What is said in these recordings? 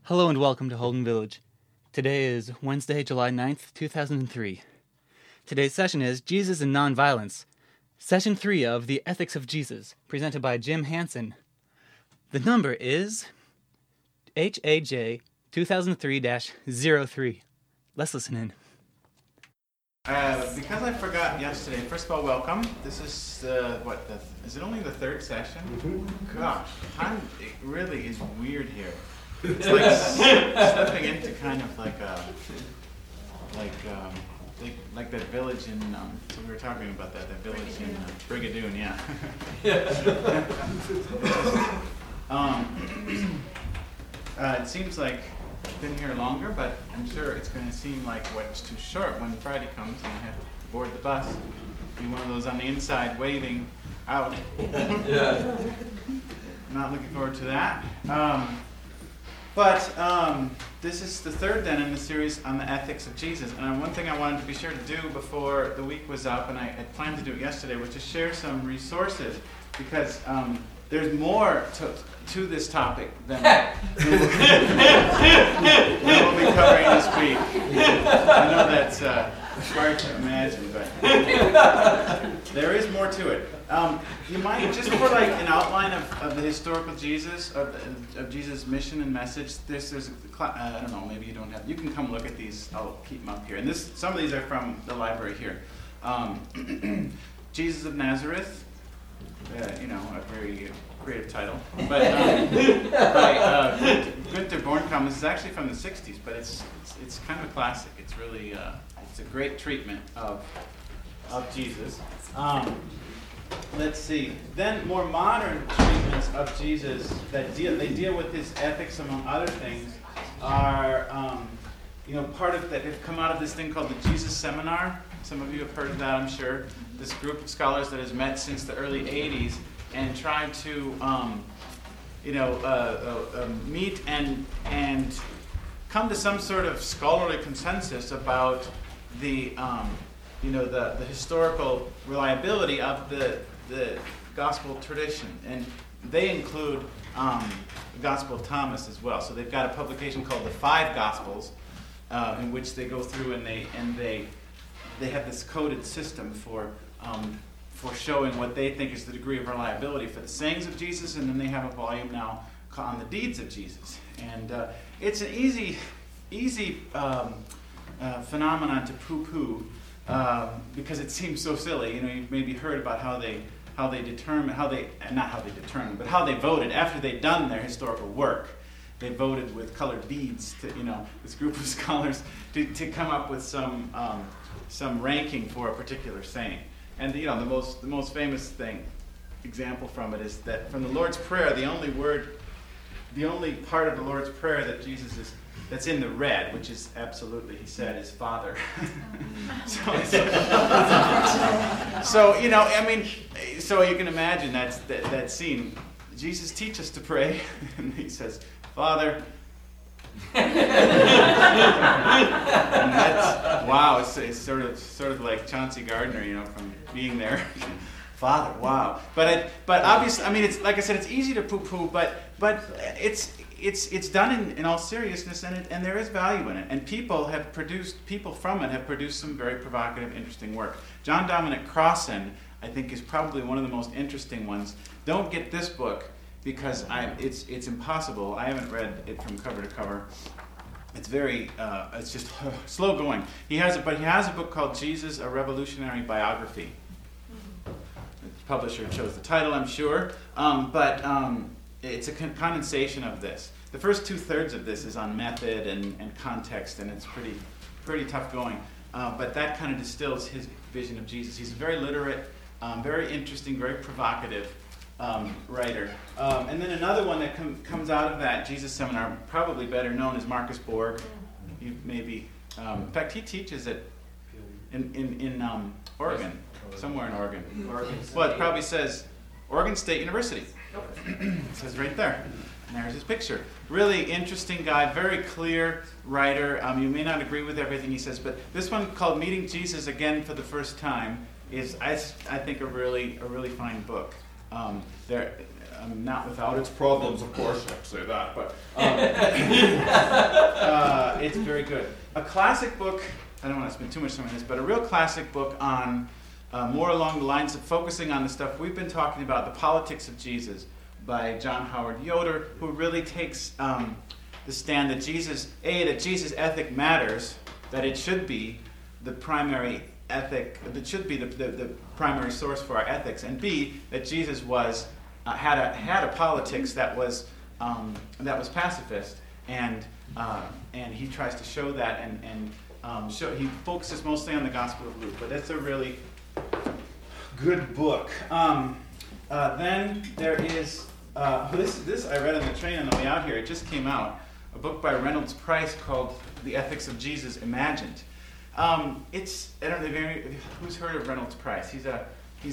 Hello and welcome to Holden Village. Today is Wednesday, July 9th, 2003. Today's session is Jesus and Nonviolence, Session 3 of The Ethics of Jesus, presented by Jim Hansen. The number is HAJ 2003-03. Let's listen in. Because I forgot yesterday, first of all, welcome. This is is it only the third session? Mm-hmm. Gosh, it really is weird here. It's like slipping into kind of like that village in, so we were talking about that village in Brigadoon, yeah. It seems like I've been here longer, but I'm sure it's going to seem like it's too short when Friday comes and I have to board the bus. Be one of those on the inside waving out. Yeah. Not looking forward to that. But this is the third then in the series on the ethics of Jesus. And one thing I wanted to be sure to do before the week was up, and I had planned to do it yesterday, was to share some resources, because there's more to this topic than we'll be covering this week. I know that's hard to imagine, but there is more to it. You might, just for like an outline of the historical Jesus, of Jesus' mission and message, there's I don't know, maybe you don't have, you can come look at these, I'll keep them up here. And some of these are from the library here. Jesus of Nazareth, a very creative title. But by Günter Bornkamm. This is actually from the 60s, but it's kind of a classic. It's really, it's a great treatment of Jesus. Let's see. Then more modern treatments of Jesus that deal with his ethics, among other things, are part of that have come out of this thing called the Jesus Seminar. Some of you have heard of that, I'm sure. This group of scholars that has met since the early 80s and tried to meet and come to some sort of scholarly consensus about the historical reliability of the gospel tradition. And they include the Gospel of Thomas as well. So they've got a publication called The Five Gospels, in which they go through and they have this coded system for showing what they think is the degree of reliability for the sayings of Jesus, and then they have a volume now on the deeds of Jesus. And it's an easy phenomenon to poo-poo, because it seems so silly. You've maybe heard about how they voted after they'd done their historical work. They voted with colored beads to, this group of scholars to come up with some ranking for a particular saying. And the most famous example from it is that from the Lord's Prayer, the only part of the Lord's Prayer that Jesus is that's in the red, which is absolutely, he said, is Father. So you can imagine that scene. Jesus teach us to pray, and he says, Father. And that's, wow, it's sort of like Chauncey Gardner, from being there. Father, wow. But obviously, it's like I said, it's easy to poo-poo, but it's done in all seriousness, and there is value in it. And people from it have produced some very provocative, interesting work. John Dominic Crossan, I think, is probably one of the most interesting ones. Don't get this book, because it's impossible. I haven't read it from cover to cover. It's very, it's just slow going. He has a book called Jesus, A Revolutionary Biography. The publisher chose the title, I'm sure. But it's a condensation of this. The first 2/3 of this is on method and context, and it's pretty tough going. But that kind of distills his vision of Jesus. He's a very literate, very interesting, very provocative writer. And then another one that comes out of that Jesus Seminar, probably better known as Marcus Borg. You maybe, in fact, he teaches it in Oregon, somewhere in Oregon. Well, it probably says Oregon State University. It says right there. And there's his picture. Really interesting guy, very clear writer. You may not agree with everything he says, but this one called Meeting Jesus Again for the First Time is, I think, a really fine book. not without its problems, of course. I have to say that, but it's very good. A classic book. I don't want to spend too much time on this, but a real classic book on more along the lines of focusing on the stuff we've been talking about, The Politics of Jesus, by John Howard Yoder, who really takes the stand that Jesus ethic matters, that it should be the primary ethic, that should be the primary source for our ethics, and B, that Jesus was had a politics that was pacifist, and he tries to show that, and he focuses mostly on the Gospel of Luke, but it's a really good book. Then there is this I read on the train on the way out here. It just came out. A book by Reynolds Price called The Ethics of Jesus Imagined. I don't know who's heard of Reynolds Price. He's a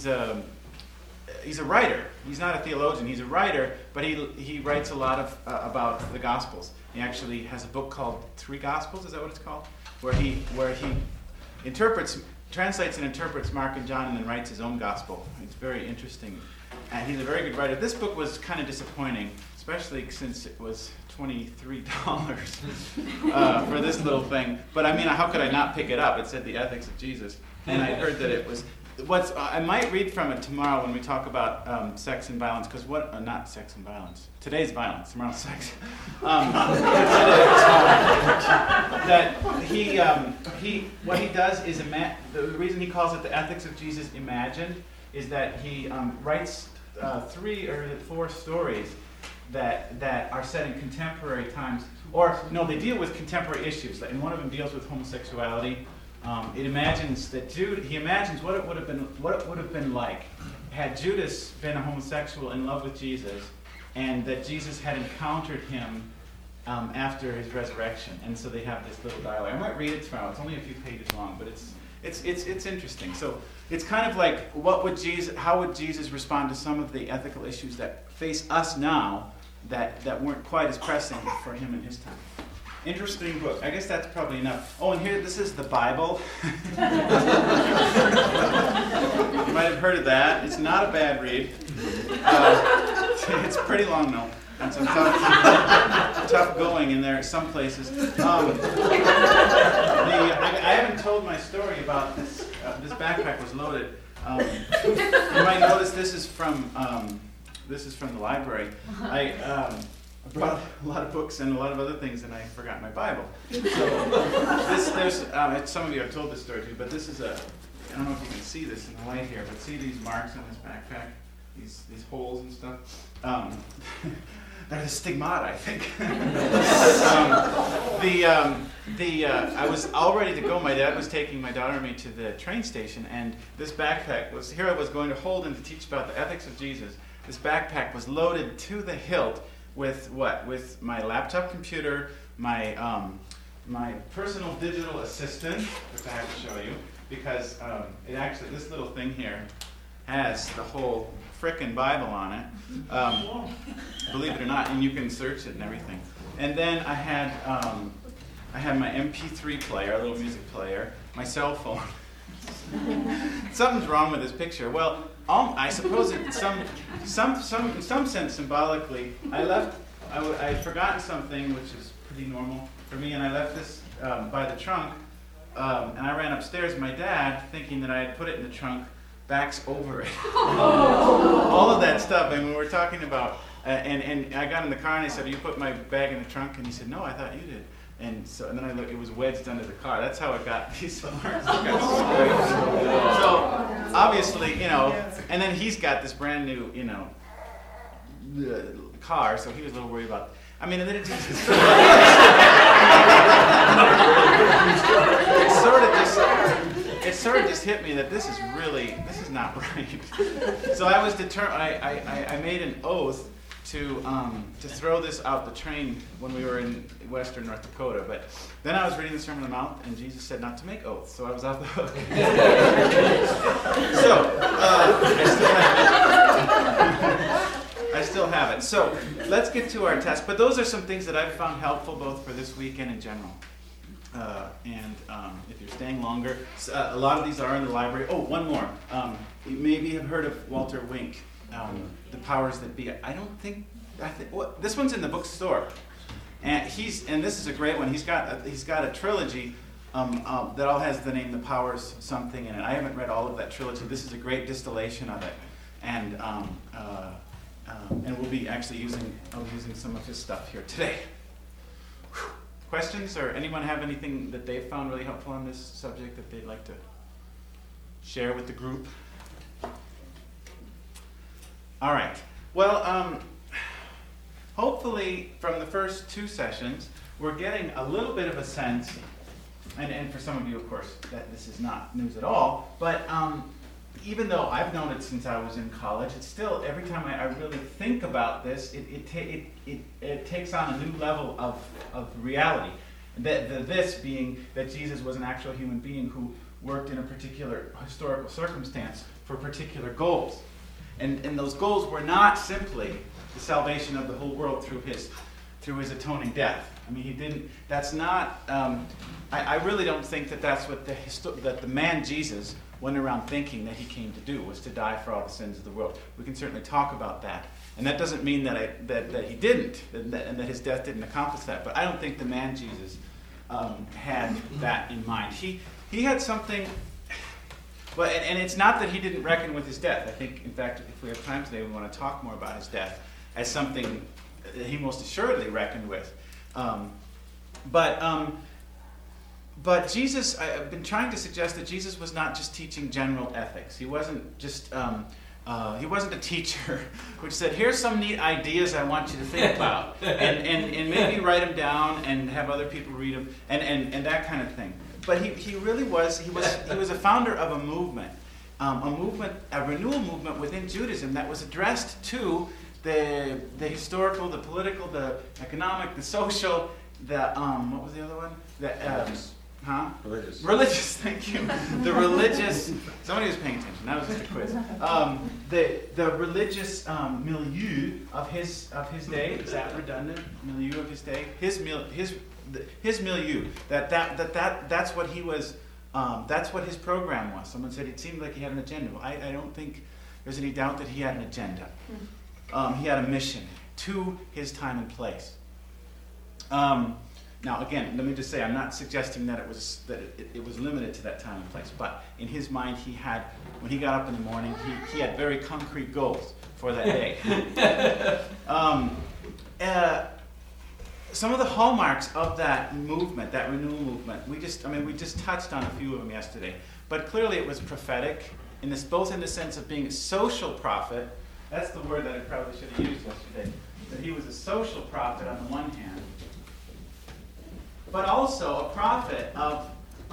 writer. He's not a theologian. He's a writer, but he writes a lot of about the Gospels. He actually has a book called Three Gospels. Is that what it's called? Where he translates and interprets Mark and John, and then writes his own gospel. It's very interesting, and he's a very good writer. This book was kind of disappointing, especially since it was $23 for this little thing. But I mean, how could I not pick it up? It said The Ethics of Jesus, and I heard that it was. I might read from it tomorrow when we talk about sex and violence, because not sex and violence. Today's violence, tomorrow's sex. That what he does is the reason he calls it The Ethics of Jesus Imagined is that he writes 3 or 4 stories that are set in contemporary times, or no, they deal with contemporary issues. And one of them deals with homosexuality. He imagines what it would have been like had Judas been a homosexual in love with Jesus, and that Jesus had encountered him after his resurrection. And so they have this little dialogue. I might read it tomorrow. It's only a few pages long, but it's interesting. So it's kind of like how would Jesus respond to some of the ethical issues that face us now that weren't quite as pressing for him in his time. Interesting book. I guess that's probably enough. Oh, and here, this is the Bible. You might have heard of that. It's not a bad read. It's pretty long, though. And some tough going in there some places. I haven't told my story about this. This backpack was loaded. You might notice this is from the library. I brought a lot of books and a lot of other things, and I forgot my Bible. So some of you have told this story too, but this is I don't know if you can see this in the light here, but see these marks on this backpack, these holes and stuff. They're the stigmata, I think. I was all ready to go. My dad was taking my daughter and me to the train station, and this backpack was here. I was going to hold and to teach about the ethics of Jesus. This backpack was loaded to the hilt with what? With my laptop computer, my personal digital assistant, which I have to show you, because this little thing here has the whole frickin' Bible on it, believe it or not, and you can search it and everything. And then I had my MP3 player, a little music player, my cell phone. Something's wrong with this picture. Well, I suppose in some sense symbolically, I'd forgotten something, which is pretty normal for me, and I left this by the trunk, and I ran upstairs. My dad, thinking that I had put it in the trunk, backs over it. All of that stuff, and we were talking about, and I got in the car and I said, "You put my bag in the trunk?" And he said, "No, I thought you did." And then I looked, it was wedged under the car. That's how it got these marks. So obviously, and then he's got this brand new, car, so he was a little worried about. I mean, and then it sort of just hit me that this is not right. So I was determined. I made an oath to throw this out the train when we were in western North Dakota. But then I was reading the Sermon on the Mount, and Jesus said not to make oaths, so I was off the hook. So I still have it. So let's get to our test. But those are some things that I've found helpful both for this week and in general. And if you're staying longer, a lot of these are in the library. Oh, one more. You maybe have heard of Walter Wink. the powers that be. This one's in the bookstore, and this is a great one. He's got a trilogy that all has the name The Powers something in it. I haven't read all of that trilogy. This is a great distillation of it, and we'll be actually using some of his stuff here today. Whew. Questions, or anyone have anything that they've found really helpful on this subject that they'd like to share with the group? All right. Well, hopefully from the first two sessions, we're getting a little bit of a sense, and for some of you, of course, that this is not news at all, but even though I've known it since I was in college, it's still, every time I really think about this, it takes on a new level of reality. This being that Jesus was an actual human being who worked in a particular historical circumstance for particular goals. And those goals were not simply the salvation of the whole world through his atoning death. I mean, he didn't. That's not. I really don't think that that's what that the man Jesus went around thinking that he came to do, was to die for all the sins of the world. We can certainly talk about that, and that doesn't mean that he didn't, and that his death didn't accomplish that. But I don't think the man Jesus had that in mind. He had something. Well, and it's not that he didn't reckon with his death. I think, in fact, if we have time today, we want to talk more about his death as something that he most assuredly reckoned with. But Jesus, I've been trying to suggest that Jesus was not just teaching general ethics. He wasn't just, he wasn't a teacher which said, here's some neat ideas I want you to think about, and maybe write them down and have other people read them, and that kind of thing. But he really was, he was a founder of a movement, a renewal movement within Judaism that was addressed to the historical, the political, the economic, the social, what was the other one? Religious, thank you. The religious, somebody was paying attention, that was just a quiz. The religious milieu of his day, is that redundant? Milieu of his day? His milieu, that's what he was, that's what his program was. Someone said it seemed like he had an agenda. Well, I don't think there's any doubt that he had an agenda. He had a mission to his time and place. Now, again, let me just say, I'm not suggesting that it was limited to that time and place, but in his mind, when he got up in the morning, he had very concrete goals for that day. Some of the hallmarks of that movement, that renewal movement, we just touched on a few of them yesterday, but clearly it was prophetic, both in the sense of being a social prophet. That's the word that I probably should have used yesterday. That he was a social prophet on the one hand, but also a prophet of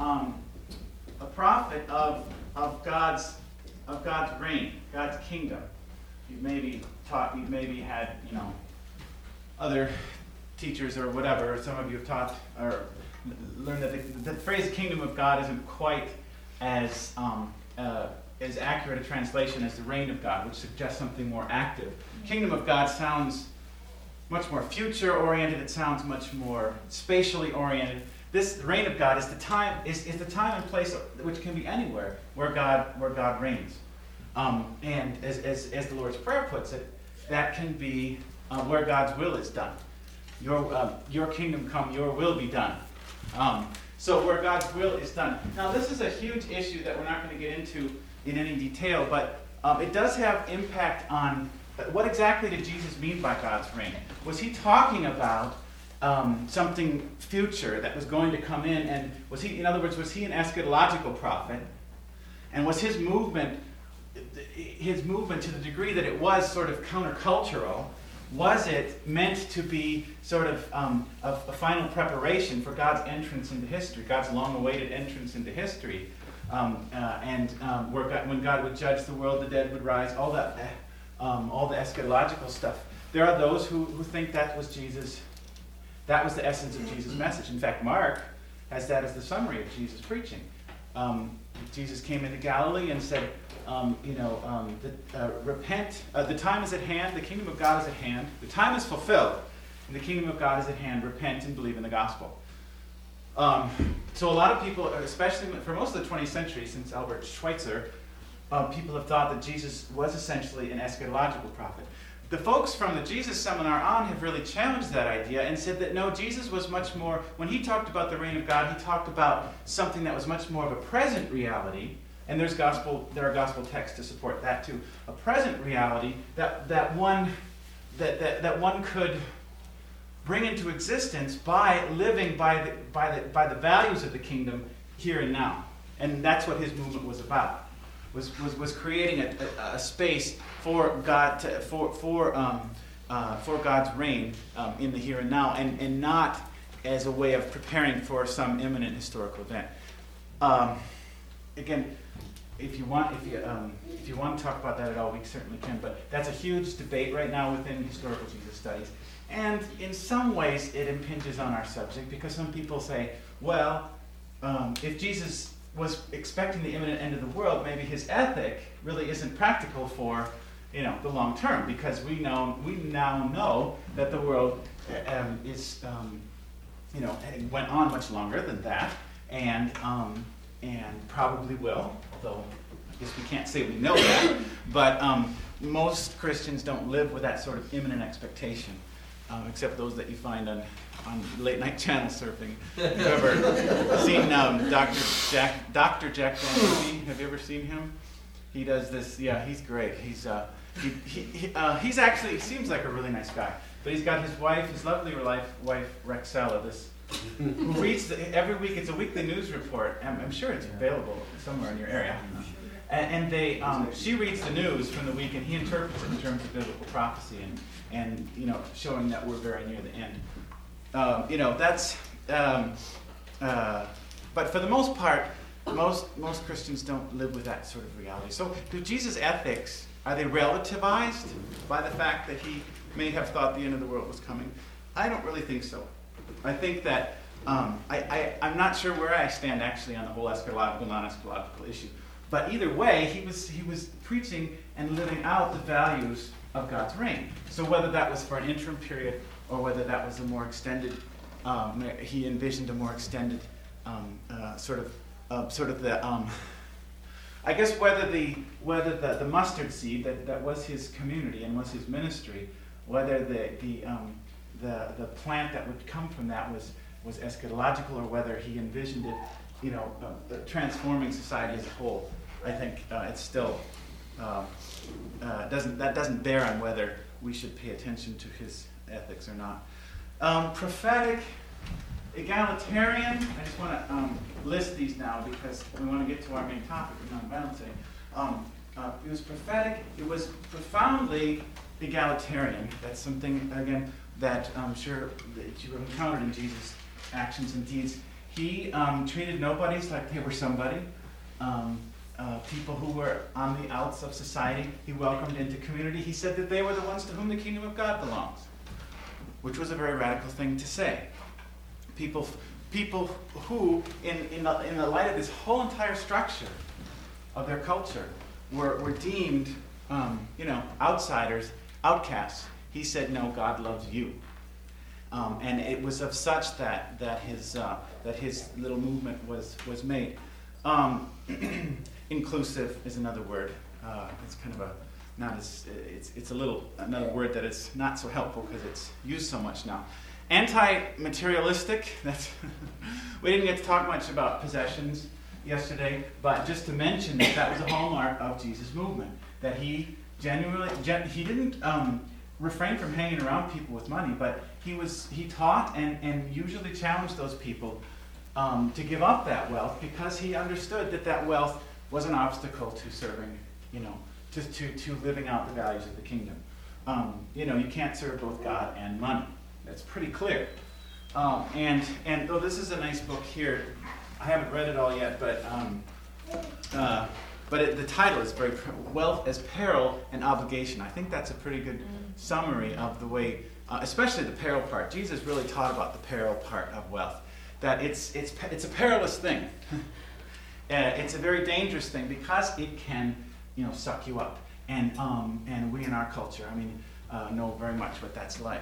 God's reign, God's kingdom. You've maybe had other teachers or whatever. Or some of you have taught or learned that the phrase "kingdom of God" isn't quite as accurate a translation as the reign of God, which suggests something more active. Kingdom of God sounds much more future-oriented. It sounds much more spatially oriented. This reign of God is the time and place, which can be anywhere where God reigns. And as the Lord's Prayer puts it, that can be where God's will is done. Your kingdom come, your will be done. So where God's will is done. Now this is a huge issue that we're not going to get into in any detail, but it does have impact on what exactly did Jesus mean by God's reign? Was he talking about something future that was going to come in, and was he an eschatological prophet? And was his movement to the degree that it was sort of countercultural, was it meant to be sort of a final preparation for God's entrance into history, God's long-awaited entrance into history, when God would judge the world, the dead would rise, all the eschatological stuff. There are those who think that was Jesus. That was the essence of Jesus' message. In fact, Mark has that as the summary of Jesus' preaching. Jesus came into Galilee and said, repent. The time is at hand. The kingdom of God is at hand. The time is fulfilled, and the kingdom of God is at hand. Repent and believe in the gospel. So a lot of people, especially for most of the 20th century, since Albert Schweitzer, people have thought that Jesus was essentially an eschatological prophet. The folks from the Jesus Seminar On have really challenged that idea and said that no, Jesus was much more, when he talked about the reign of God, he talked about something that was much more of a present reality, and there are gospel texts to support that too. A present reality that one could bring into existence by living by the values of the kingdom here and now. And that's what his movement was about. Was creating a space for God for God's reign in the here and now, and not as a way of preparing for some imminent historical event. Again, if you want to talk about that at all, we certainly can. But that's a huge debate right now within historical Jesus studies, and in some ways it impinges on our subject because some people say, well, if Jesus was expecting the imminent end of the world, maybe his ethic really isn't practical for, the long term, because we now know that the world went on much longer than that, and probably will. Although I guess we can't say we know that, but most Christians don't live with that sort of imminent expectation, except those that you find on late night channel surfing. Have you ever seen Dr. Jack Dempsey? Have you ever seen him? He does this. Yeah, he's great. He's actually, he seems like a really nice guy. But he's got his lovely wife Rexella, who reads every week. It's a weekly news report. I'm sure it's available somewhere in your area. And she reads the news from the week, and he interprets it in terms of biblical prophecy and showing that we're very near the end. But for the most part, most Christians don't live with that sort of reality. So, do Jesus' ethics, are they relativized by the fact that he may have thought the end of the world was coming? I don't really think so. I think that I'm not sure where I stand actually on the whole eschatological, non-eschatological issue. But either way, he was preaching and living out the values of God's reign. So whether that was for an interim period or whether that was a more extended, he envisioned a more extended I guess whether the mustard seed that was his community and was his ministry, whether the plant that would come from that was eschatological or whether he envisioned it, transforming society as a whole. I think it's still doesn't bear on whether we should pay attention to his ethics or not. Prophetic, egalitarian. I just want to list these now because we want to get to our main topic of nonviolence today. It was prophetic. It was profoundly egalitarian. That's something again that I'm sure that you have encountered in Jesus' actions and deeds. He treated nobodies like they were somebody. People who were on the outs of society, he welcomed into community. He said that they were the ones to whom the kingdom of God belongs, which was a very radical thing to say. People who, in the light of this whole entire structure of their culture, were deemed, outsiders, outcasts. He said, "No, God loves you," and it was of such that his little movement was made. Inclusive is another word. It's kind of it's a little another word that is not so helpful because it's used so much now. Anti-materialistic. We didn't get to talk much about possessions yesterday, but just to mention that was a hallmark of Jesus' movement. That he he didn't refrain from hanging around people with money, but he taught and usually challenged those people to give up that wealth because he understood that wealth was an obstacle to serving, to living out the values of the kingdom. You can't serve both God and money. That's pretty clear. And though this is a nice book here, I haven't read it all yet, but the title is Wealth as Peril and Obligation. I think that's a pretty good summary of the way, especially the peril part. Jesus really taught about the peril part of wealth. That it's a perilous thing. It's a very dangerous thing because it can, suck you up. And we in our culture, know very much what that's like.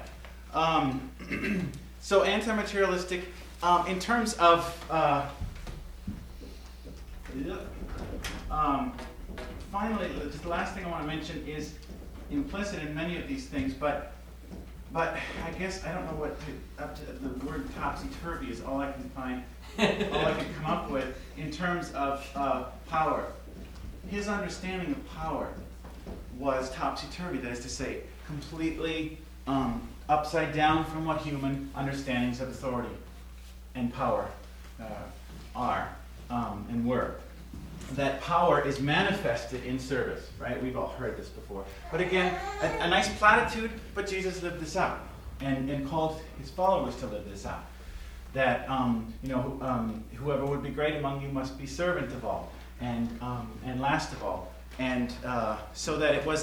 So anti-materialistic, in terms of finally, just the last thing I want to mention is implicit in many of these things, but I guess I don't know what the word topsy-turvy is all I can find, all I can come up with in terms of power. His understanding of power was topsy-turvy, that is to say, completely upside down from what human understandings of authority and power are and were. That power is manifested in service, right? We've all heard this before. But again, a nice platitude, but Jesus lived this out and called his followers to live this out. That, whoever would be great among you must be servant of all and last of all. And so that it was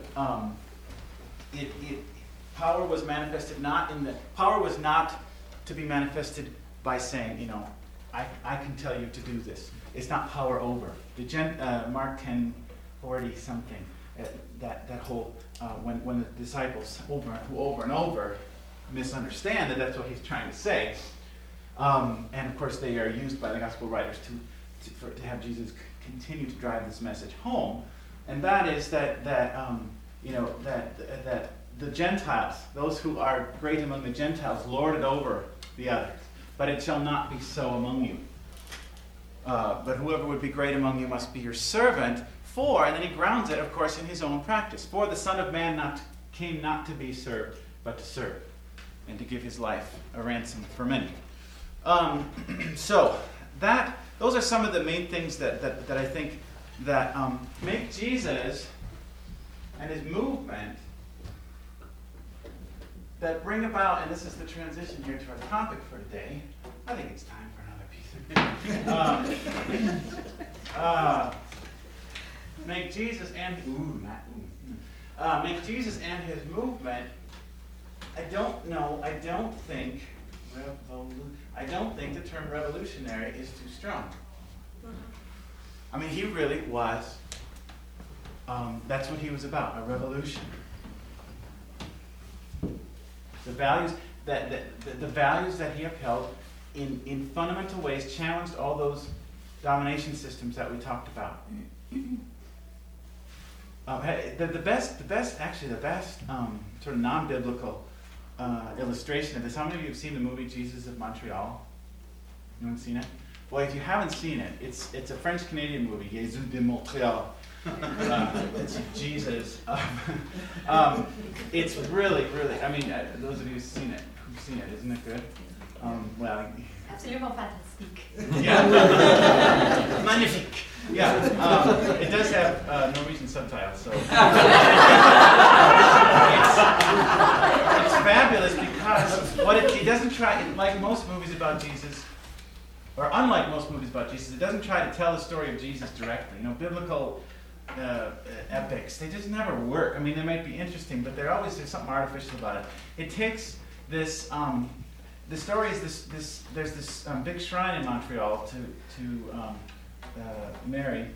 power was manifested power was not to be manifested by saying, I can tell you to do this. It's not power over. Mark 10:40 something. That whole when the disciples over and over misunderstand that's what he's trying to say, and of course they are used by the gospel writers to have Jesus continue to drive this message home, and that is that the Gentiles, those who are great among the Gentiles, lord it over the others, but it shall not be so among you. But whoever would be great among you must be your servant. And then he grounds it, of course, in his own practice. For the Son of Man came not to be served, but to serve, and to give his life a ransom for many. So those are some of the main things that I think that make Jesus and his movement that bring about, and this is the transition here to our topic for today. I think it's time for another piece of make Jesus and his movement. I don't think the term revolutionary is too strong. I mean, he really was. That's what he was about, a revolution. The values that he upheld in fundamental ways challenged all those domination systems that we talked about. The best sort of non-biblical illustration of this. How many of you have seen the movie Jesus of Montreal? Anyone seen it? Well, if you haven't seen it, it's a French-Canadian movie, Jesus de Montréal. It's Jesus. It's really, really. I mean, those of you who've seen it, isn't it good? Absolument fantastique. Yeah. Magnifique. Yeah. It does have Norwegian subtitles, so it's fabulous because it doesn't try, like most movies about Jesus, or unlike most movies about Jesus, it doesn't try to tell the story of Jesus directly. Biblical epics, they just never work. I mean, they might be interesting, but there's something artificial about it. It takes this. The story is this. There's this big shrine in Montreal to Mary,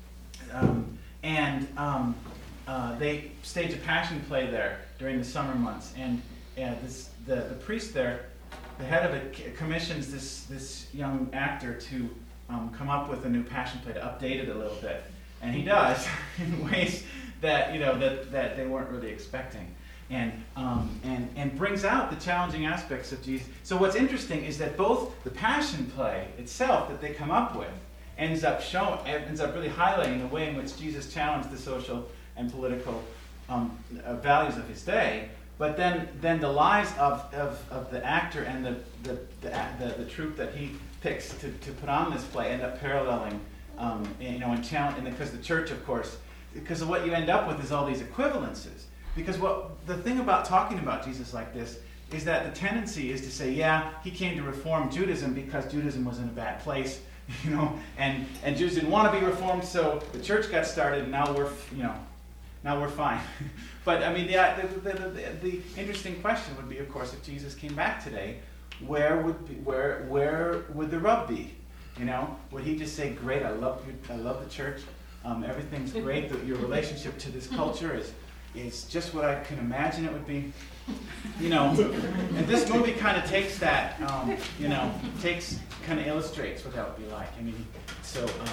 and they stage a passion play there during the summer months. And the priest there, the head of it, commissions this young actor to come up with a new passion play, to update it a little bit, and he does in ways that that they weren't really expecting. And brings out the challenging aspects of Jesus. So what's interesting is that both the passion play itself that they come up with ends up really highlighting the way in which Jesus challenged the social and political values of his day. But then the lives of the actor and the troupe that he picks to put on this play end up paralleling, and challenge. And because the church, of course, because of what you end up with is all these equivalences. Because the thing about talking about Jesus like this is that the tendency is to say, yeah, he came to reform Judaism because Judaism was in a bad place, and Jews didn't want to be reformed, so the church got started, and now we're fine. But I mean, the interesting question would be, of course, if Jesus came back today, where would the rub be? Would he just say, "Great, I love the church, everything's great, your relationship to this culture is just what I can imagine it would be," and this movie kind of takes that, kind of illustrates what that would be like. I mean, so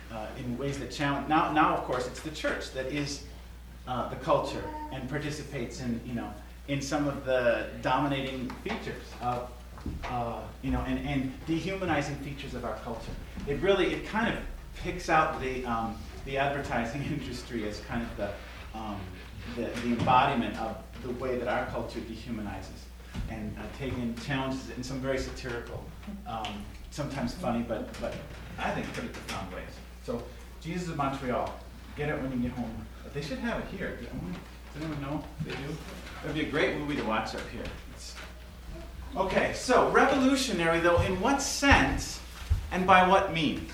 in ways that challenge. Now, of course, it's the church that is the culture and participates in some of the dominating features of and dehumanizing features of our culture. It kind of picks out the advertising industry as kind of the embodiment of the way that our culture dehumanizes and taking challenges in some very satirical, sometimes funny, but I think pretty profound ways. So, Jesus of Montreal, get it when you get home. But they should have it here. Does anyone know if they do? It would be a great movie to watch up here. Okay, so revolutionary, though, in what sense and by what means?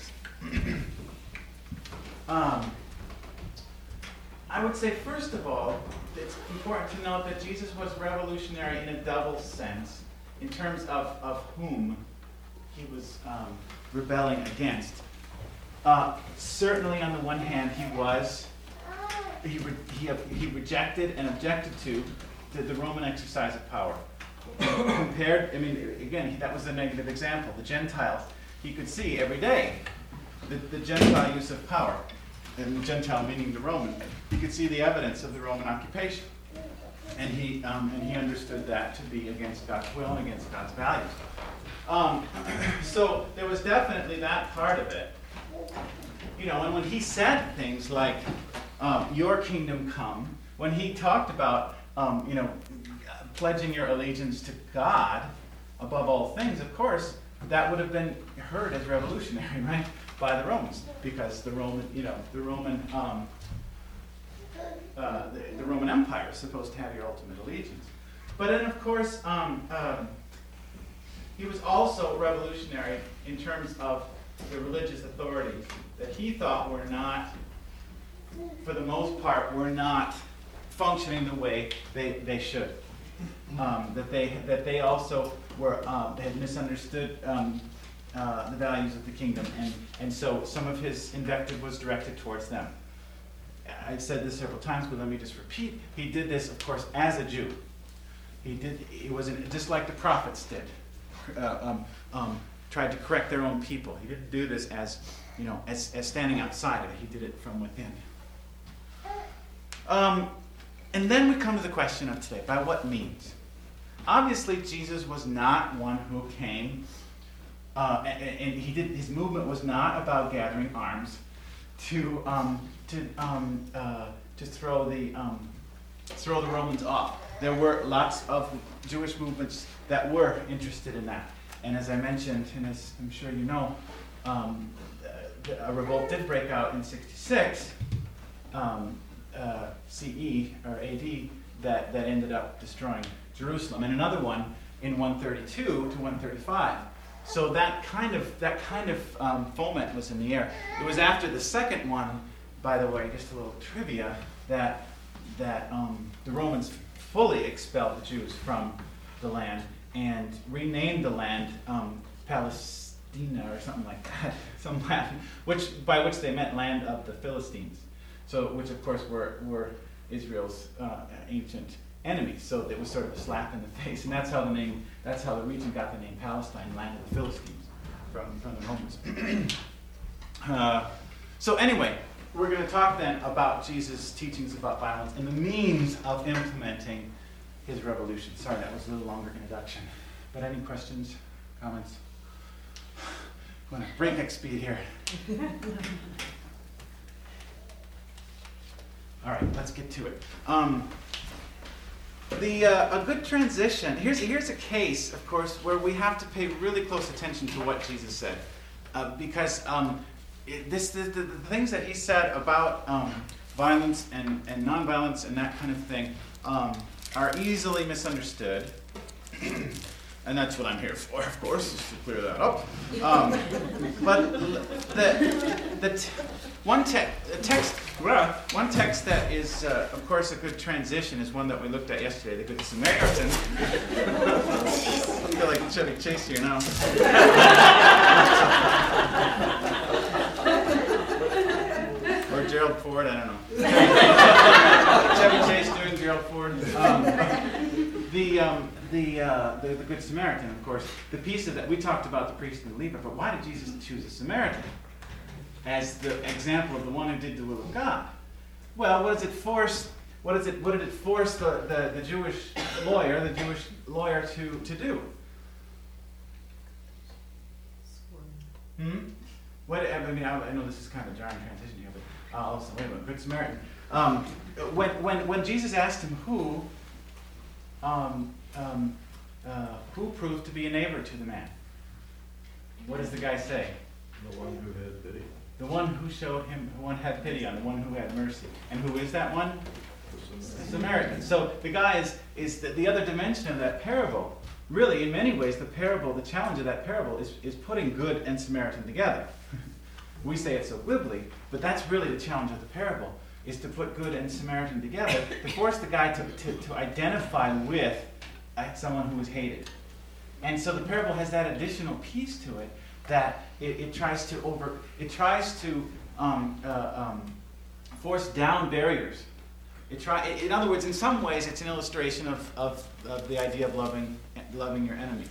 I would say, first of all, it's important to note that Jesus was revolutionary in a double sense in terms of whom he was rebelling against. Certainly, on the one hand, he rejected and objected to the Roman exercise of power. That was a negative example. The Gentiles, he could see every day the Gentile use of power, and the Gentile meaning the Roman. He could see the evidence of the Roman occupation, and he understood that to be against God's will and against God's values. So there was definitely that part of it. And when he said things like, "Your kingdom come," when he talked about pledging your allegiance to God above all things, of course, that would have been heard as revolutionary, right, by the Romans, because the Roman Empire is supposed to have your ultimate allegiance. But then, of course, he was also revolutionary in terms of the religious authorities that he thought were not, for the most part, were not functioning the way they should. That they also had misunderstood the values of the kingdom, and so some of his invective was directed towards them. I've said this several times, but let me just repeat. He did this, of course, as a Jew. It wasn't just like the prophets did. Tried to correct their own people. He didn't do this as standing outside of it. He did it from within. And then we come to the question of today: by what means? Obviously, Jesus was not one who came, and his movement was not about gathering arms to throw the Romans off. There were lots of Jewish movements that were interested in that. And as I mentioned, and as I'm sure you know, a revolt did break out in 66 CE or AD that ended up destroying Jerusalem, and another one in 132 to 135. So that kind of foment was in the air. It was after the second one, by the way, just a little trivia, that the Romans fully expelled the Jews from the land and renamed the land Palestina or something like that, some Latin, by which they meant land of the Philistines. So, which of course were Israel's ancient enemies. So it was sort of a slap in the face, and that's how the region got the name Palestine, land of the Philistines, from the Romans. So anyway, we're going to talk then about Jesus' teachings about violence and the means of implementing his revolution. Sorry, that was a little longer introduction. But any questions, comments? I'm going to breakneck speed here. All right, let's get to it. A good transition. Here's a case, of course, where we have to pay really close attention to what Jesus said, because the things that he said about violence and nonviolence and that kind of thing are easily misunderstood. And that's what I'm here for, of course, is to clear that up. But one text that is, of course, a good transition is one that we looked at yesterday, the Good Samaritan. I feel like Chevy Chase here now. Or Gerald Ford, I don't know. Chevy Chase doing Gerald Ford. The Good Samaritan, of course, the piece of that, we talked about the priest and the Levite, but why did Jesus choose a Samaritan? as the example of the one who did the will of God. Well, what did it force the Jewish lawyer to do? I know this is kind of a jarring transition here, but also, wait a minute, Good Samaritan. When Jesus asked him who proved to be a neighbor to the man, what does the guy say? The one who had pity. The one who showed him, the one had pity on, the one who had mercy. And who is that one? The Samaritan. So the guy is the other dimension of that parable. Really, in many ways, the challenge of that parable is putting good and Samaritan together. We say it so glibly, but that's really the challenge of the parable, is to put good and Samaritan together, to force the guy to identify with someone who is hated. And so the parable has that additional piece to it, that it tries to force down barriers. In other words, in some ways, it's an illustration of the idea of loving your enemy.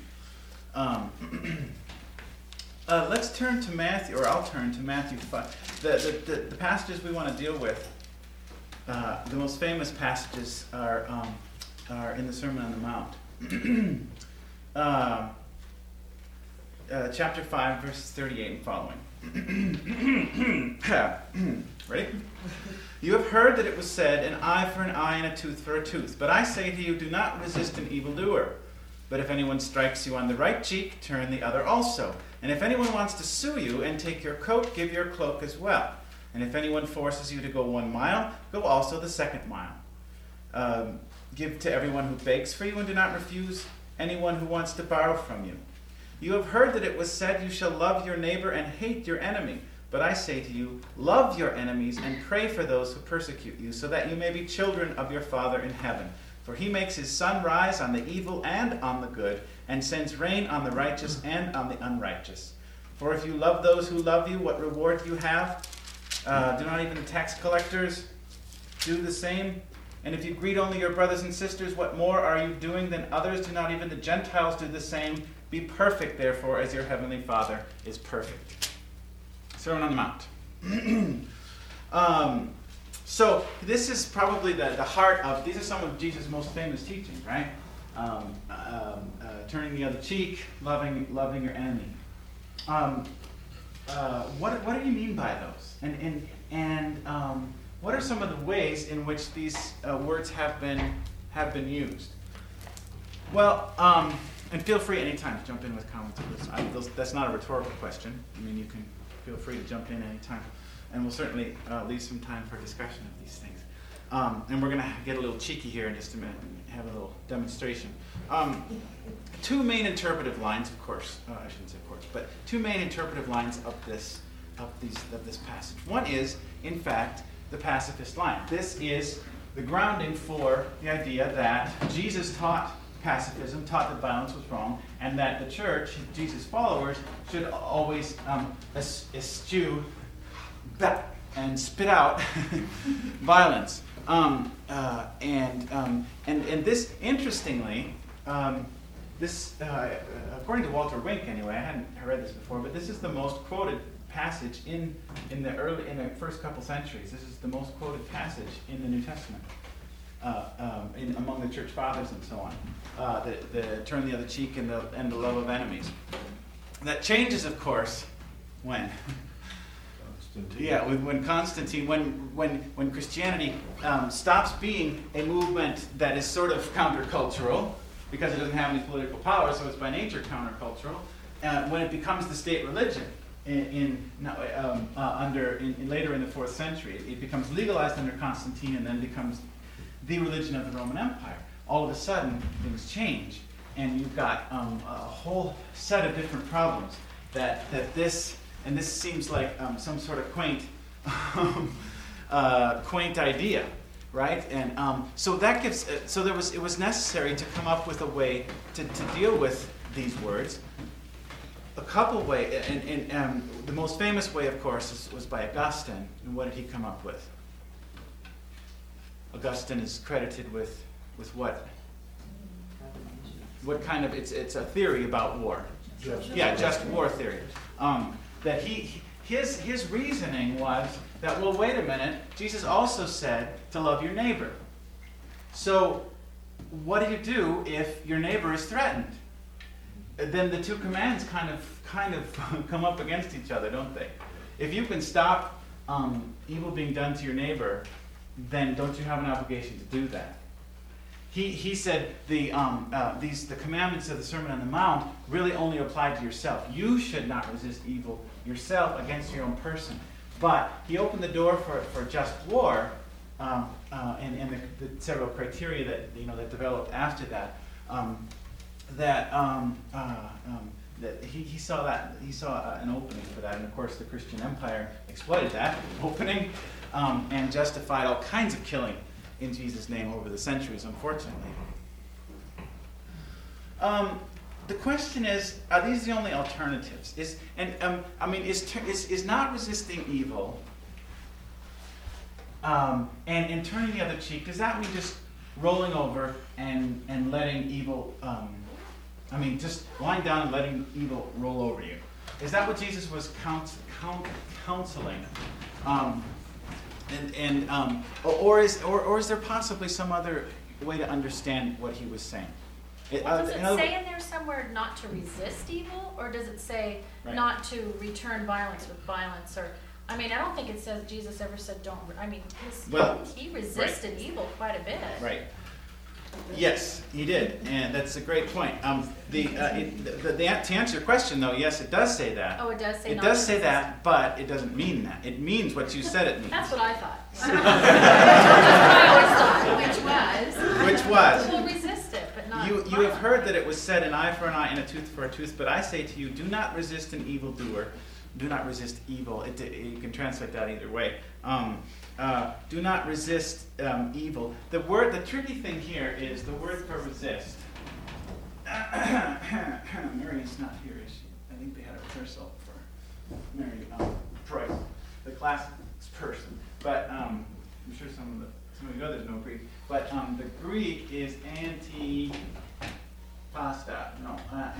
Let's turn to Matthew, or I'll turn to Matthew 5. The passages we want to deal with, the most famous passages are in the Sermon on the Mount. Chapter 5, verses 38 and following. Ready? You have heard that it was said, an eye for an eye and a tooth for a tooth. But I say to you, do not resist an evildoer. But if anyone strikes you on the right cheek, turn the other also. And if anyone wants to sue you and take your coat, give your cloak as well. And if anyone forces you to go 1 mile, go also the 2nd mile. Give to everyone who begs for you, and do not refuse anyone who wants to borrow from you. You have heard that it was said, you shall love your neighbor and hate your enemy. But I say to you, love your enemies and pray for those who persecute you, so that you may be children of your Father in heaven. For he makes his sun rise on the evil and on the good, and sends rain on the righteous and on the unrighteous. For if you love those who love you, what reward do you have? Do not even the tax collectors do the same? And if you greet only your brothers and sisters, what more are you doing than others? Do not even the Gentiles do the same? Be perfect, therefore, as your heavenly Father is perfect. Sermon on the Mount. So this is probably the heart of, these are some of Jesus' most famous teachings, right? Turning the other cheek, loving your enemy. What do you mean by those? And what are some of the ways in which these words have been used? Well, and feel free anytime to jump in with comments on this. That's not a rhetorical question. I mean, you can feel free to jump in anytime. And we'll certainly leave some time for discussion of these things. And we're going to get a little cheeky here in just a minute and have a little demonstration. Two main interpretive lines, of course. I shouldn't say of course, but two main interpretive lines of this passage. One is, in fact, the pacifist line. This is the grounding for the idea that Jesus taught pacifism, taught that violence was wrong, and that the church, Jesus' followers, should always eschew and spit out violence. And this, interestingly, this according to Walter Wink, anyway, I hadn't read this before, but this is the most quoted passage in the first couple centuries. This is the most quoted passage in the New Testament. Among the church fathers and so on, the turn the other cheek and the love of enemies. That changes, of course, when? Constantine. Yeah, when Constantine, when Christianity stops being a movement that is sort of countercultural because it doesn't have any political power, so it's by nature countercultural. When it becomes the state religion later in the 4th century, it becomes legalized under Constantine and then becomes the religion of the Roman Empire. All of a sudden, things change, and you've got a whole set of different problems that this seems like some sort of quaint idea, right? And so that gives. It was necessary to come up with a way to deal with these words. A couple ways, and the most famous way, of course, was by Augustine. And what did he come up with? Augustine is credited with what? What kind of? It's a theory about war. Just war theory. That he his reasoning was that, well, wait a minute, Jesus also said to love your neighbor. So what do you do if your neighbor is threatened? Then the two commands kind of come up against each other, don't they? If you can stop evil being done to your neighbor, then don't you have an obligation to do that? He said the commandments of the Sermon on the Mount really only apply to yourself. You should not resist evil yourself against your own person. But he opened the door for just war, and the several criteria that developed after that. That he saw an opening for that, and of course the Christian Empire exploited that opening and justified all kinds of killing in Jesus' name over the centuries, unfortunately. The question is, are these the only alternatives? Is not resisting evil and turning the other cheek, does that mean just rolling over and letting evil, just lying down and letting evil roll over you? Is that what Jesus was counseling? Or is there possibly some other way to understand what he was saying? Does it say in there somewhere not to resist evil, or does it say not to return violence with violence? Or I don't think it says Jesus ever said don't. He resisted evil quite a bit. Right. Yes, he did, and that's a great point. To answer your question, though, yes, it does say that. Oh, it does say. It does say that, but it doesn't mean that. It means what you said it means. That's what I thought. That's what I always thought, which was. We'll resist it, but not. You have heard that it was said, an eye for an eye and a tooth for a tooth. But I say to you, do not resist an evildoer. Do not resist evil. You can translate that either way. Do not resist evil. The tricky thing here is the word for resist. Mary's not here, is she? I think they had a rehearsal for Mary Price, the class person. But I'm sure some of you others know Greek. But the Greek is antipasta. No,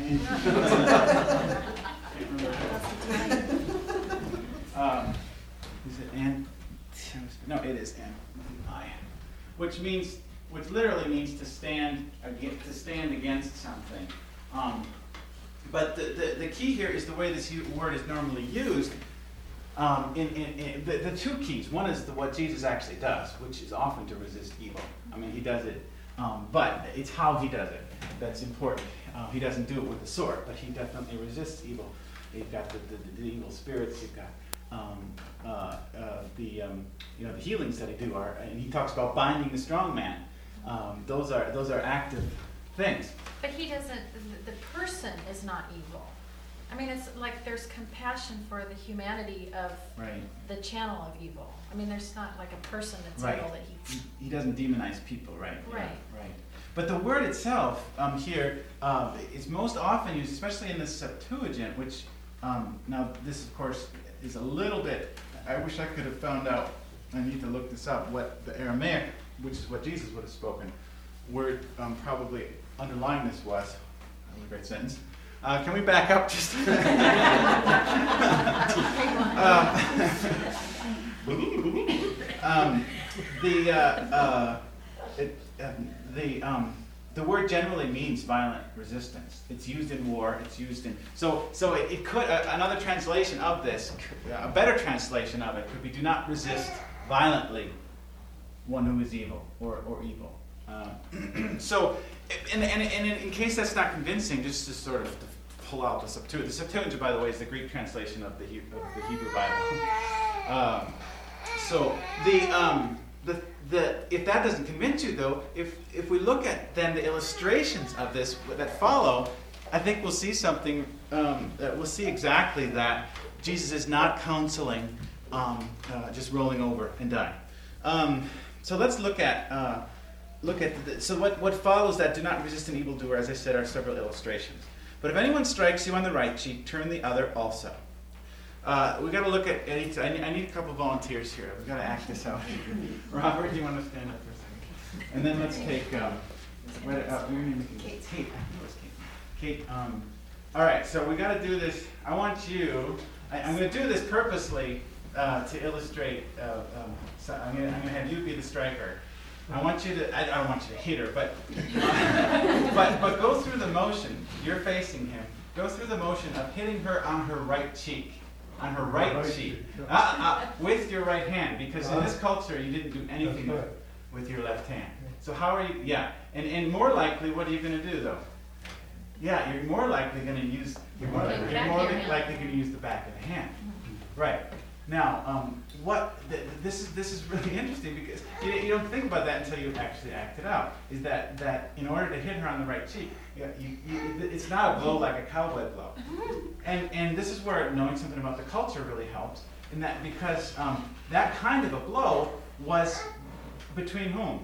is it an? No, it is an. Which literally means to stand against something. But the key here is the way this word is normally used. In the two keys. One is what Jesus actually does, which is often to resist evil. He does it, but it's how he does it that's important. He doesn't do it with the sword, but he definitely resists evil. You've got the evil spirits. You've got the healings that he do are, and he talks about binding the strong man. Those are active things. But he doesn't. The person is not evil. It's like there's compassion for the humanity of the channel of evil. There's not like a person that's evil that he doesn't demonize people, right? Right. Yeah, right. But the word itself here is most often used, especially in the Septuagint, which now this of course is a little bit. I wish I could have found out. I need to look this up. What the Aramaic, which is what Jesus would have spoken, word probably underlying this was. That was a great sentence. Can we back up just? The word generally means violent resistance. It's used in war. It's used in so it could another translation of this, a better translation of it could be do not resist violently one who is evil or evil. So, in case that's not convincing, just to sort of pull out the Septuagint. The Septuagint, by the way, is the Greek translation of the Hebrew Bible. So if that doesn't convince you, though, if we look at then the illustrations of this that follow, I think we'll see something. That we'll see exactly that Jesus is not counseling just rolling over and dying. So let's look at so what follows that do not resist an evildoer, as I said, are several illustrations. But if anyone strikes you on the right cheek, turn the other also. We've got to look at each. I need a couple volunteers here. We've got to act this out. Robert, do you want to stand up for a second? And then let's take your name is Kate. Kate. Kate. All right. So we got to do this. I want you I'm going to do this purposely to illustrate. So I'm going to have you be the striker. I want you to. I don't want you to hit her, but but go through the motion. You're facing him. Go through the motion of hitting her on her right cheek. On her right cheek. With your right hand, because in this culture you didn't do anything with your left hand. So how are you? Yeah. And more likely, what are you going to do though? Yeah, you're more likely going to use. You're more likely going to use the back of the hand. Right. Now, this is really interesting because you don't think about that until you actually act it out. Is that in order to hit her on the right cheek, it's not a blow like a cowboy blow. And this is where knowing something about the culture really helps. In that because that kind of a blow was between whom?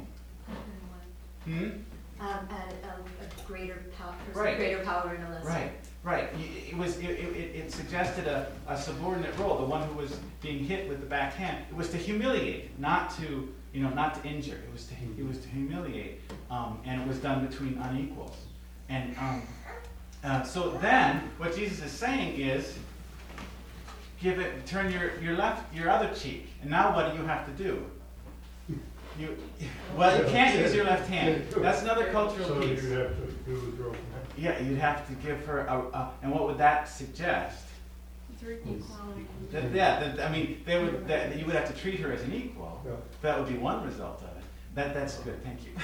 A greater power, right. Greater power and a lesser. Right. It suggested a subordinate role. The one who was being hit with the backhand. It was to humiliate, not to injure. It was to humiliate, and it was done between unequals. And so then, what Jesus is saying is, turn your other cheek. And now, what do you have to do? You can't use your left hand. That's another cultural piece. So you'd have to do with your open hand. Yeah, you'd have to give her and what would that suggest? Equality. You would have to treat her as an equal. Yeah. That would be one result of it. That's good. Thank you.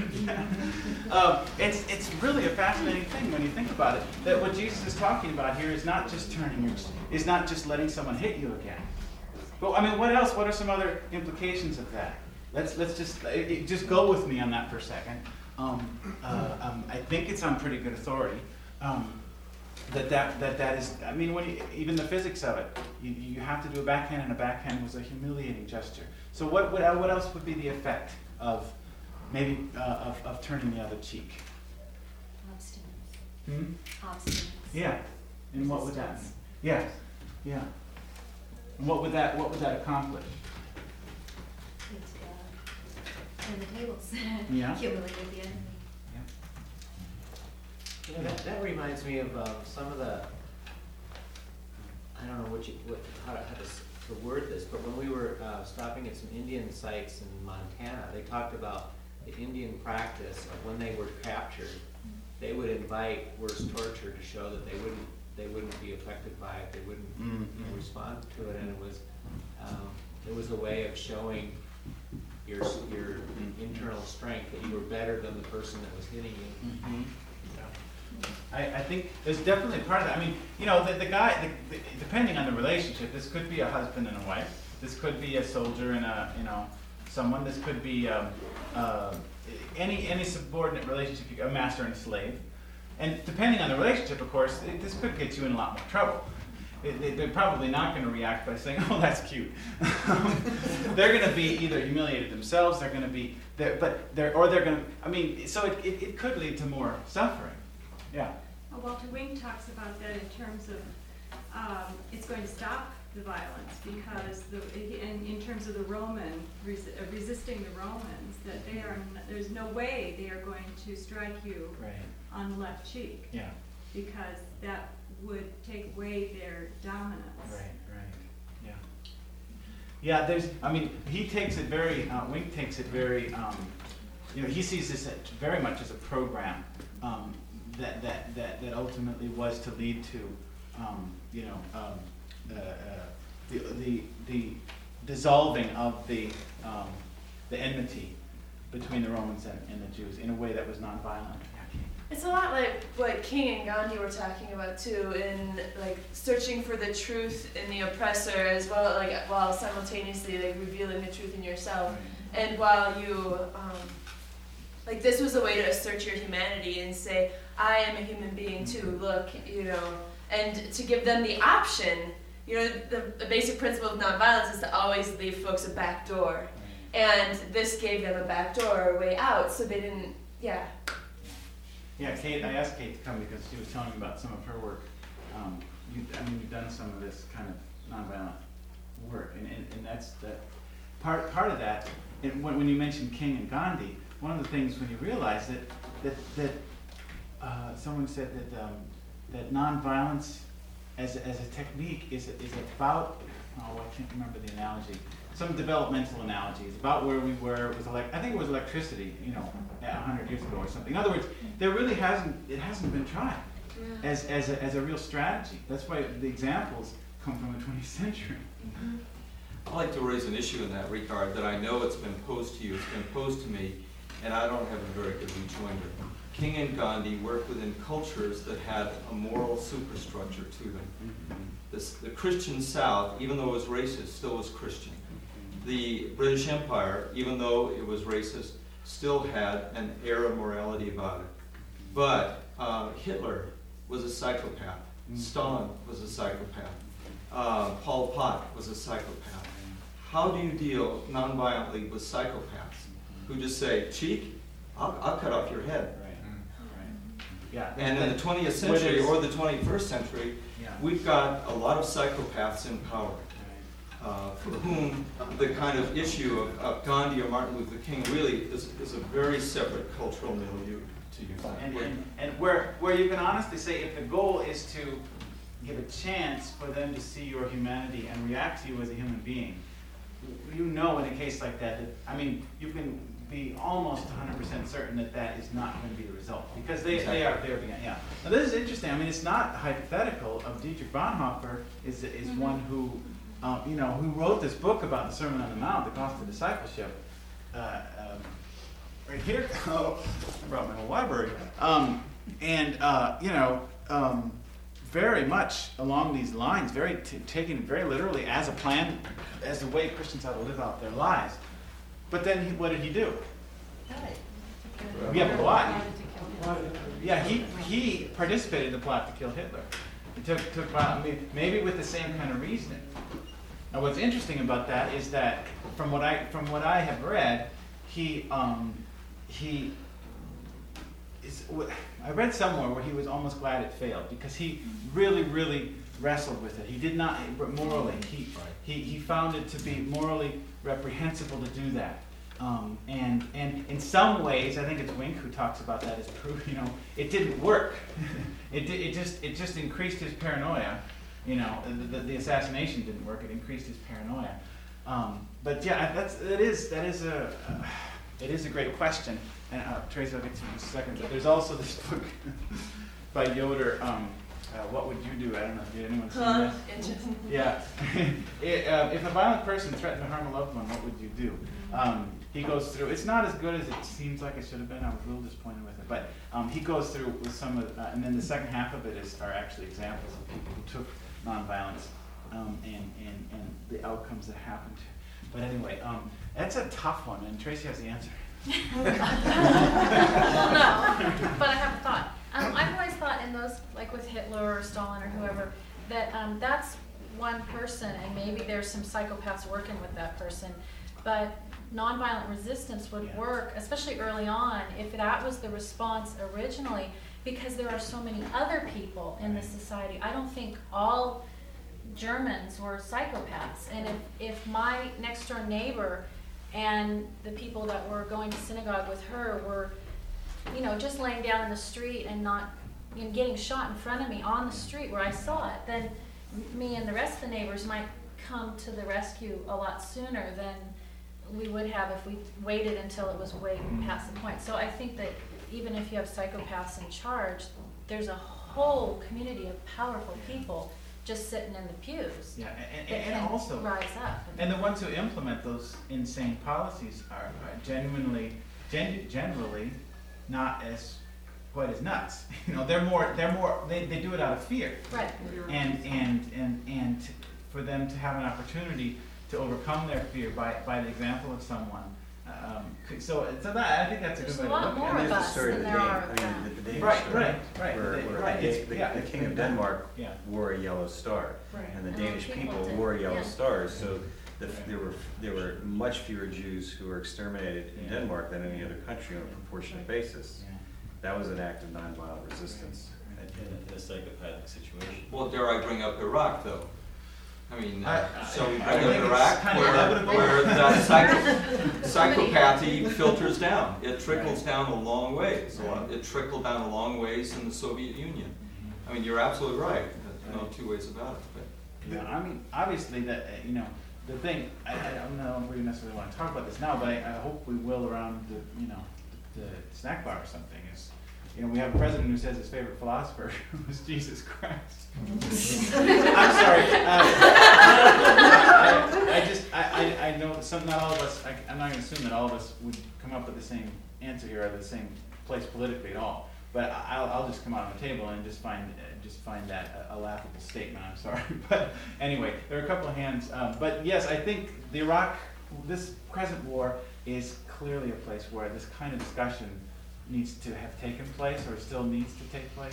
It's really a fascinating thing when you think about it. That what Jesus is talking about here is not just is not just letting someone hit you again. But I mean, what else? What are some other implications of that? Let's just go with me on that for a second. I think it's on pretty good authority that is. I mean, even the physics of it, you have to do a backhand, and a backhand was a humiliating gesture. So what else would be the effect of maybe of turning the other cheek? Obstinance. Obstinance. Yeah. And what would that mean? Yeah. And what would that accomplish? Turn the tables. Yeah. Humiliate the enemy. You know, that reminds me of some of the, I don't know how to word this, but when we were stopping at some Indian sites in Montana, they talked about the Indian practice of when they were captured, they would invite worse torture to show that they wouldn't be affected by it, they wouldn't respond to it, and it was a way of showing your internal strength, that you were better than the person that was hitting you. Mm-hmm. I think there's definitely part of that. I mean, the guy, depending on the relationship, this could be a husband and a wife. This could be a soldier and someone. This could be any subordinate relationship, a master and a slave. And depending on the relationship, of course, this could get you in a lot more trouble. They're probably not going to react by saying, "Oh, that's cute." They're going to be either humiliated themselves. They're going to be, they're going to. I mean, so it could lead to more suffering. Yeah. Walter Wing talks about that in terms of it's going to stop the violence because in terms of the Roman resisting the Romans, that there's no way they are going to strike you on the left cheek. Yeah. Because that would take away their dominance. Right. Yeah. He takes it very. Wing takes it very. He sees this very much as a program. That ultimately was to lead to, the dissolving of the enmity between the Romans and the Jews in a way that was nonviolent. It's a lot like what King and Gandhi were talking about too, in like searching for the truth in the oppressor, as well, like while simultaneously like revealing the truth in yourself, and while you. Like this was a way to assert your humanity and say, I am a human being too, look, and to give them the option, the basic principle of nonviolence is to always leave folks a back door. And this gave them a back door or a way out, so they didn't, Yeah, Kate, I asked Kate to come because she was telling me about some of her work. You've done some of this kind of nonviolent work, and that's that part of that, and when you mentioned King and Gandhi, one of the things when you realize that someone said that nonviolence as a technique is about, I can't remember the analogy, some developmental analogy. It's about where we were with I think it was electricity, 100 years ago or something. In other words, it hasn't been tried as a real strategy. That's why the examples come from the 20th century. Mm-hmm. I'd like to raise an issue in that regard that I know it's been posed to you, it's been posed to me, and I don't have a very good rejoinder. King and Gandhi worked within cultures that had a moral superstructure to them. The Christian South, even though it was racist, still was Christian. The British Empire, even though it was racist, still had an air of morality about it. But Hitler was a psychopath. Stalin was a psychopath. Pol Pot was a psychopath. How do you deal nonviolently with psychopaths who just say, "Cheek, I'll cut off your head"? Yeah. And in the 20th century or the 21st century, we've got a lot of psychopaths in power, for whom the kind of issue of Gandhi or Martin Luther King really is a very separate cultural milieu to you. And where you can honestly say, if the goal is to give a chance for them to see your humanity and react to you as a human being, in a case like that, you can be almost 100% certain that is not going to be the result, because they're being, yeah. Now this is interesting. It's not hypothetical. Dietrich Bonhoeffer is one who, who wrote this book about the Sermon on the Mount, the cost of discipleship. Right here, I brought my whole library, very much along these lines, taken very literally as a plan, as the way Christians ought to live out their lives. But then what did he do? Yeah, but why? Yeah, he participated in the plot to kill Hitler. He took maybe with the same kind of reasoning. Now, what's interesting about that is that from what I have read, I read somewhere where he was almost glad it failed, because he really, really wrestled with it. He did not morally. He found it to be morally reprehensible to do that. And in some ways, I think it's Wink who talks about that as proof. It didn't work. it just increased his paranoia. The assassination didn't work. It increased his paranoia. But yeah, it is a great question. And Tracy, I'll get to you in a second. But there's also this book by Yoder. What would you do? I don't know if anyone seen that. Interesting. Yeah. If a violent person threatened to harm a loved one, what would you do? He goes through. It's not as good as it seems like it should have been. I was a little disappointed with it, but he goes through with some of, and then the second half of it are actually examples of people who took nonviolence and the outcomes that happened. But anyway, that's a tough one, and Tracy has the answer. Well, no, but I have a thought. I've always thought in those, like with Hitler or Stalin or whoever, that that's one person, and maybe there's some psychopaths working with that person, but nonviolent resistance would work, especially early on, if that was the response originally, because there are so many other people in this society. I don't think all Germans were psychopaths, and if my next door neighbor and the people that were going to synagogue with her were, just laying down in the street and not, getting shot in front of me on the street where I saw it, then me and the rest of the neighbors might come to the rescue a lot sooner than we would have if we waited until it was way past the point. So I think that even if you have psychopaths in charge, there's a whole community of powerful people just sitting in the pews. Yeah, and also rise up. And the ones who implement those insane policies are generally not as quite as nuts. They do it out of fear. Right. And for them to have an opportunity to overcome their fear by the example of someone. So that, I think that's a good way to look at it. There's a lot more of us than there are. The Danish Right. The king of Denmark wore a yellow star, and the Danish people wore yellow stars. So there were much fewer Jews who were exterminated in Denmark than any other country on a proportionate basis. That was an act of nonviolent resistance in a psychopathic situation. Well, dare I bring up Iraq, though? So we bring I think up Iraq where that psychopathy filters down. It trickles down a long ways. It trickled down a long ways in the Soviet Union. You're absolutely right. no two ways about it, but. Yeah, I mean, obviously that, the thing, I don't know if we necessarily want to talk about this now, but I hope we will around the snack bar or something, is, we have a president who says his favorite philosopher was Jesus Christ. I'm sorry. I know not all of us, I'm not going to assume that all of us would come up with the same answer here or the same place politically at all. But I'll just come out on the table and just find that a laughable statement. I'm sorry, but anyway, there are a couple of hands. But yes, I think this present war is clearly a place where this kind of discussion needs to have taken place, or still needs to take place.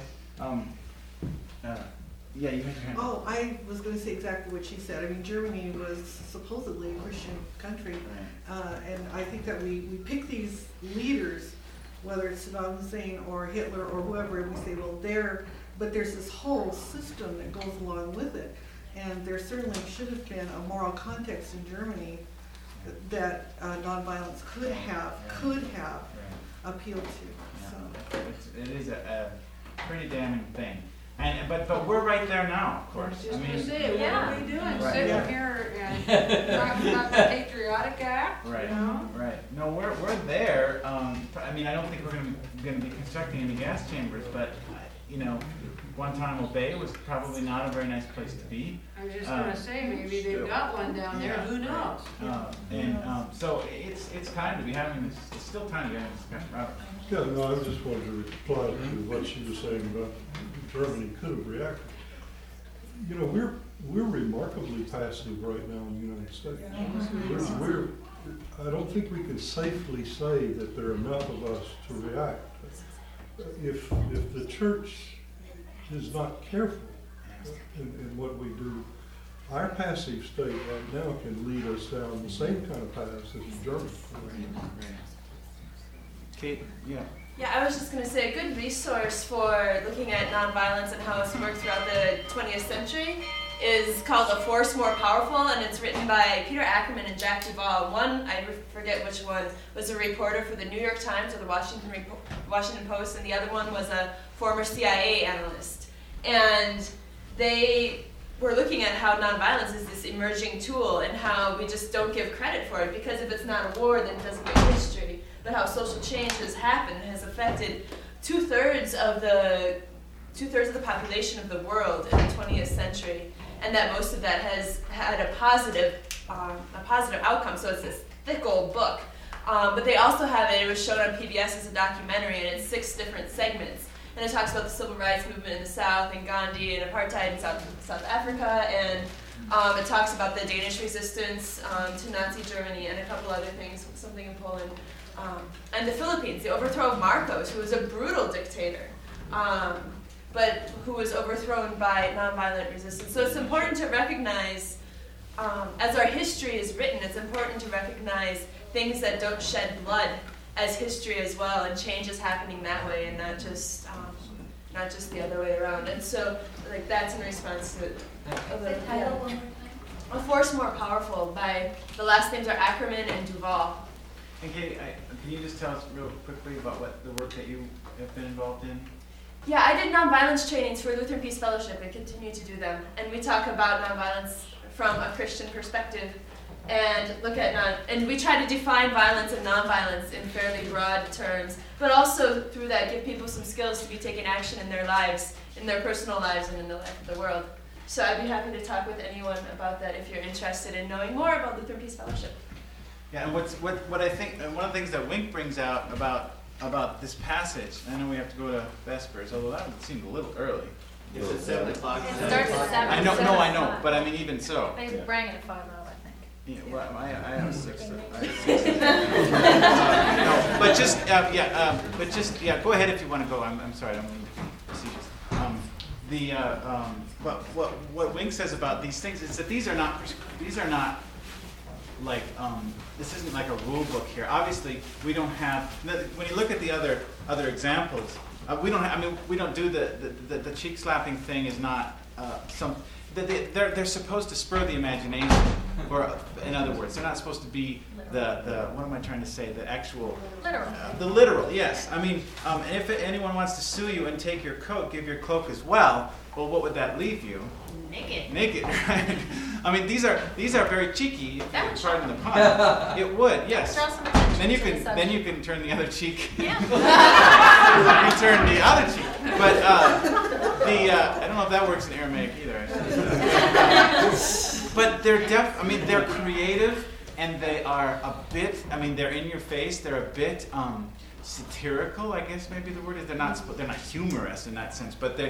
Yeah, you had your hand. Oh, I was going to say exactly what she said. I mean, Germany was supposedly a Christian country, and I think that we pick these leaders, whether it's Saddam Hussein or Hitler or whoever, and we say, well, but there's this whole system that goes along with it. And there certainly should have been a moral context in Germany that nonviolence could have appealed to. Yeah. So it is a pretty damning thing. But we're right there now, of course. What are we doing? Right. Sitting here and talking about the Patriotic Act? Right. You know? Right. No, we're there. I mean, I don't think we're going to be constructing any gas chambers, but Guantanamo Bay was probably not a very nice place to be. I was just going to say, maybe they've got one down there. Who knows? So it's time to be having this. It's still time to be having this discussion, Robert. Yeah, no, I just wanted to reply to what she was saying about Germany could have reacted. We're remarkably passive right now in the United States. I don't think we can safely say that there are enough of us to react. If the church is not careful in what we do, our passive state right now can lead us down the same kind of paths as Germany. Kate, yeah. Yeah, I was just going to say a good resource for looking at nonviolence and how it's worked throughout the 20th century is called A Force More Powerful, and it's written by Peter Ackerman and Jack Duvall. One, I forget which one, was a reporter for the New York Times or the Washington Post, and the other one was a former CIA analyst. And they were looking at how nonviolence is this emerging tool and how we just don't give credit for it, because if it's not a war, then it doesn't get history. But how social change has happened has affected two-thirds of the population of the world in the 20th century, and that most of that has had a positive outcome. So it's this thick old book. But they also have it was shown on PBS as a documentary, and it's 6 different segments. And it talks about the civil rights movement in the South, and Gandhi, and apartheid in South Africa, and it talks about the Danish resistance to Nazi Germany, and a couple other things, something in Poland. And the Philippines, the overthrow of Marcos, who was a brutal dictator, but who was overthrown by nonviolent resistance. So it's important to recognize, as our history is written, it's important to recognize things that don't shed blood as history as well, and change is happening that way, and not just the other way around. And so, that's in response to The title one more time. A Force More Powerful by, the last names are Ackerman and Duvall. And Katie, can you just tell us real quickly about what the work that you have been involved in? Yeah, I did nonviolence trainings for Lutheran Peace Fellowship and continue to do them. And we talk about nonviolence from a Christian perspective and and we try to define violence and nonviolence in fairly broad terms, but also through that give people some skills to be taking action in their lives, in their personal lives, and in the life of the world. So I'd be happy to talk with anyone about that if you're interested in knowing more about Lutheran Peace Fellowship. Yeah, and what I think, one of the things that Wink brings out about this passage, I know we have to go to Vespers, although that would seem a little early. It's at 7 o'clock. It starts at 7. I know, but I mean even so. They bring it at 5:00, I think. Yeah, well, I have 6. No, but just go ahead if you want to go. I'm sorry, I'm being facetious. What Wink says about these things is that these are not like this isn't like a rule book here. Obviously, we don't have. When you look at the other examples, we don't do the cheek slapping thing is not they're supposed to spur the imagination, or in other words, they're not supposed to be the what am I trying to say? The actual literal. The literal, yes. I mean, if anyone wants to sue you and take your coat, give your cloak as well. Well, what would that leave you? Naked, right? I mean, these are very cheeky. If you pardon the pun. It would, yes. Draw some attention Then you can turn the other cheek. Yeah. You turn the other cheek. But I don't know if that works in Aramaic either. But they're creative, and they are a bit. I mean, they're in your face. They're a bit satirical, I guess maybe the word is. They're not humorous in that sense, and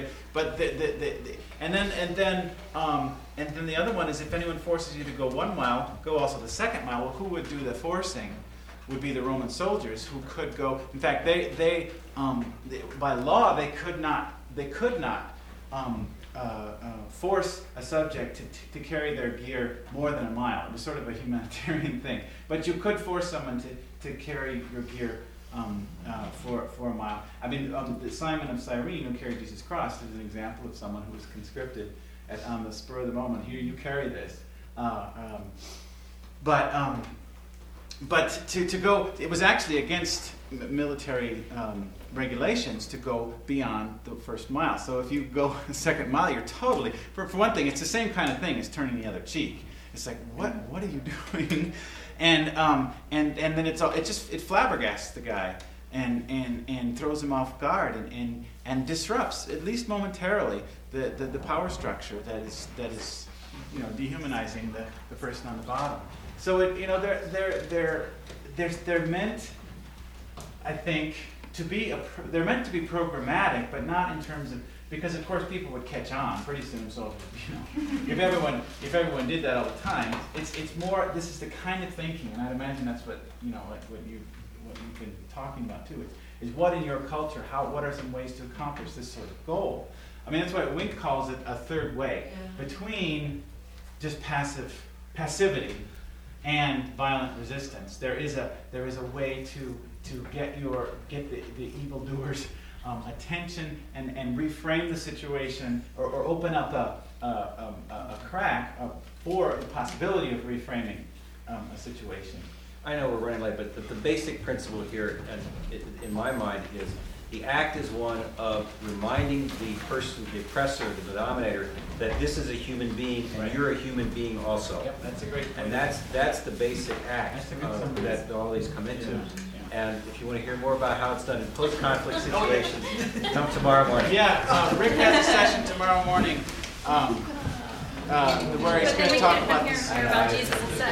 then the other one is, if anyone forces you to go 1 mile, go also the second mile. Well, who would do the forcing? Would be the Roman soldiers, who could go. In fact, they by law they could not force a subject to carry their gear more than 1 mile. It was sort of a humanitarian thing, but you could force someone to carry your gear for 1 mile. I mean, Simon of Cyrene, who carried Jesus' cross, is an example of someone who was conscripted on the spur of the moment. Here, you carry this. But to go, it was actually against military regulations to go beyond the first mile. So if you go the second mile, you're totally, for one thing, it's the same kind of thing as turning the other cheek. It's like, what are you doing? And then it flabbergasts the guy and throws him off guard and disrupts, at least momentarily, the power structure that is dehumanizing the person on the bottom. So they're meant, I think, they're meant to be programmatic, but not in terms of, because of course people would catch on pretty soon. So if everyone did that all the time, it's more. This is the kind of thinking, and I'd imagine that's what you've been talking about too. Is what in your culture? What are some ways to accomplish this sort of goal? I mean, that's why Wink calls it a third way between just passivity and violent resistance. There is a way to get the evildoers' attention and reframe the situation, or open up a crack for the possibility of reframing a situation. I know we're running late, but the basic principle here, and in my mind, is the act is one of reminding the person, the oppressor, the dominator, that this is a human being and you're a human being also. Yep, that's a great point. And that's the basic act that all these come into. Yeah. And if you want to hear more about how it's done in post-conflict situations, come tomorrow morning. Yeah, Rick has a session tomorrow morning where he's going to talk about this. Hear about Jesus and sex.